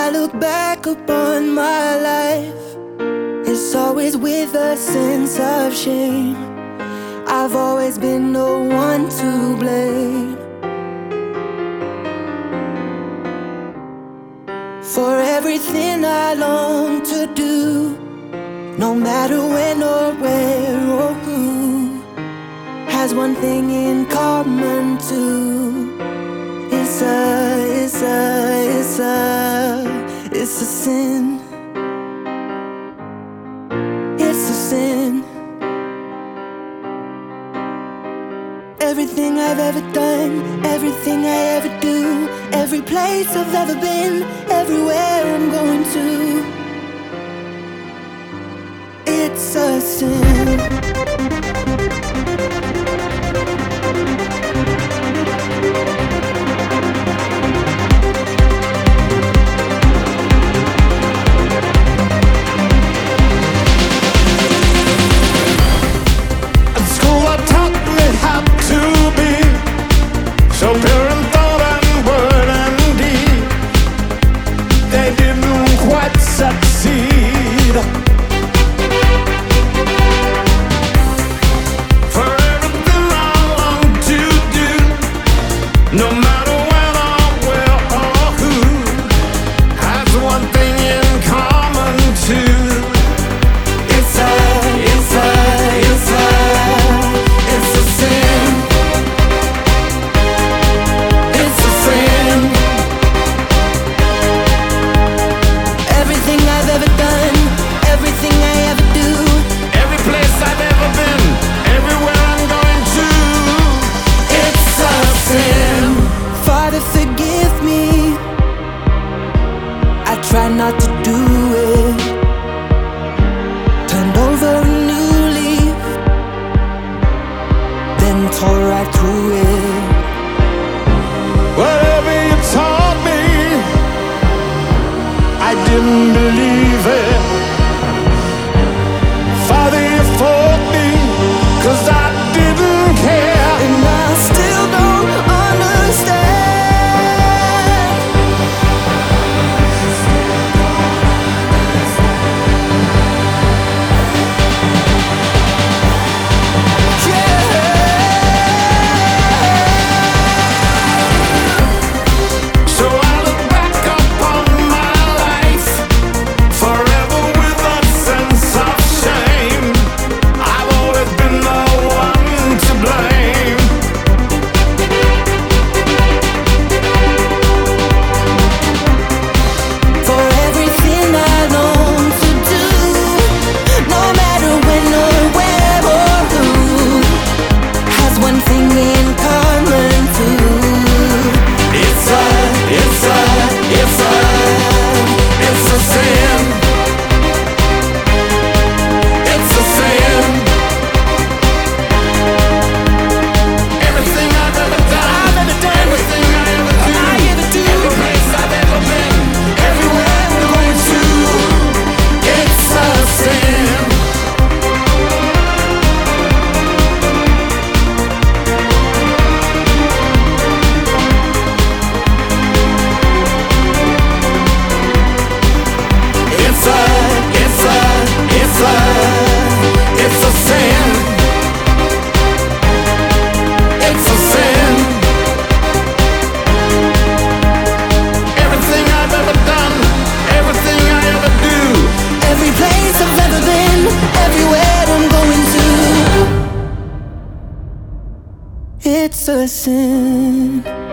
I look back upon my life, it's always with a sense of shame. I've always been the one to blame for everything I long to do, no matter when or where or who, has one thing in common too. It's a sin. It's a sin. Everything I've ever done, everything I ever do, every place I've ever been, everywhere I'm going to, it's a sin. So pure in thought and word and deed, they didn't quite succeed. For everything I long to do, no matter when or where or who, has one thing in common too. It's a sin. Try not to do it. Turned over a new leaf, then tore right through it. Whatever you taught me, I didn't believe it. Father, you fought me, 'cause I didn't care. And I still don't understand. It's a sin.